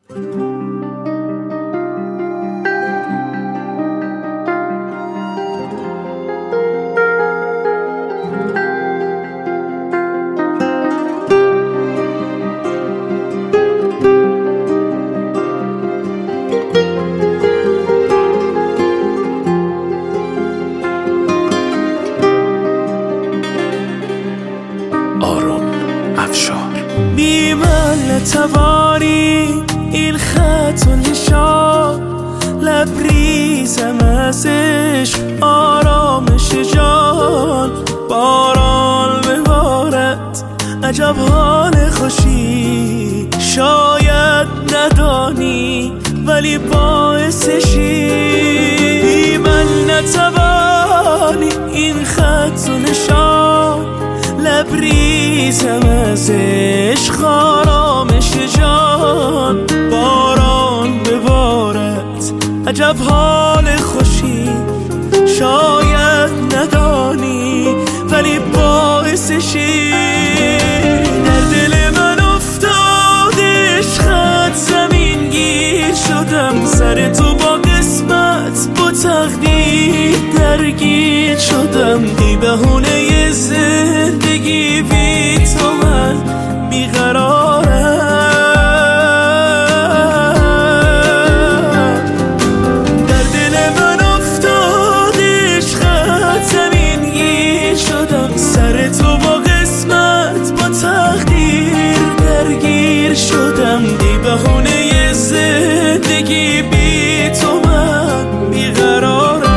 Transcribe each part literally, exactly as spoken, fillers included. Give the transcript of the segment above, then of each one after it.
بی من نتوانی این خط و نشان، لبریزم از عشق آرامش جان. باران ببارد عجب حال خوشی، شاید ندانی ولی باعثشی. بی من نتوانی این خط و نشان، لبریزم از عشق آرامش جان. باران ببارد عجب حال خوشی، شاید ندانی ولی باعثشی. در دل من افتاد عشقت زمین گیر شدم، سر تو با قسمت با تقدیر درگیر شدم. بی بهونه زندگی بی تو من بیقرارم. در دل من افتاد عشقت زمین گیر شدم، سر تو با قسمت با تقدیر درگیر شدم. بی بهونه زندگی بی تو من بیقرارم.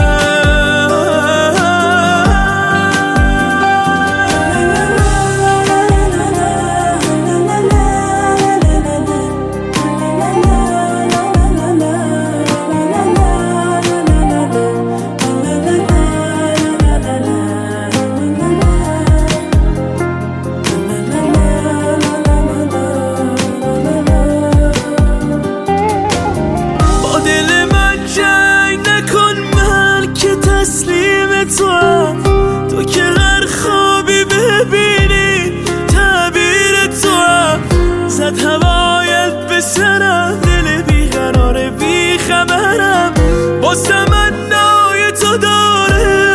تو که هر خوابی ببینی تعبیر تو هم، زد هوایت به سرم، دل بیقرار بی خبرم باز تمنای تو داره.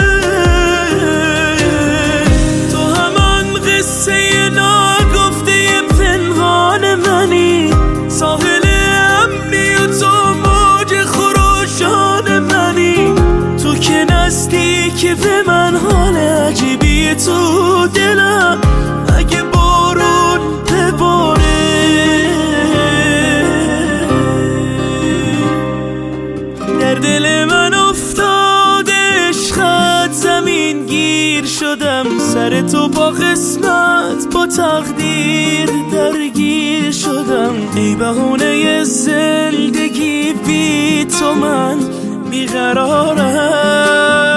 تو همان قصه ناگفته پنهان منی، ساحل امنی و تو موج خروشان منی. تو که نزدیکی به من، حال عجیبی تو دلم، اگه بارون بباره. در دل من افتاد عشقت زمین گیر شدم، سر تو با قسمت با تقدیر درگیر شدم. ای بهونه زندگی بی تو من بیقرارم.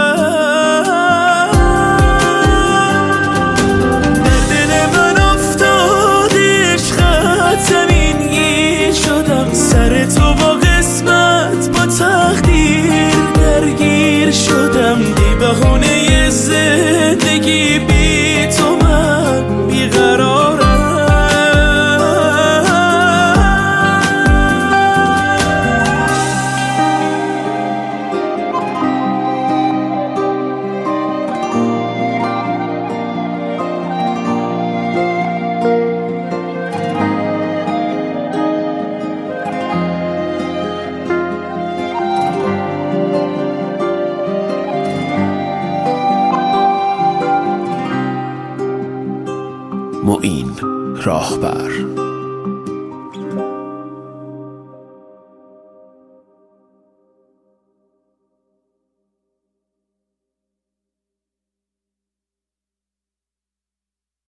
سر تو با قسمت با تقدیر درگیر شدم. بی بهونه زندگی بی تو من بیقرارم. معین راهبر.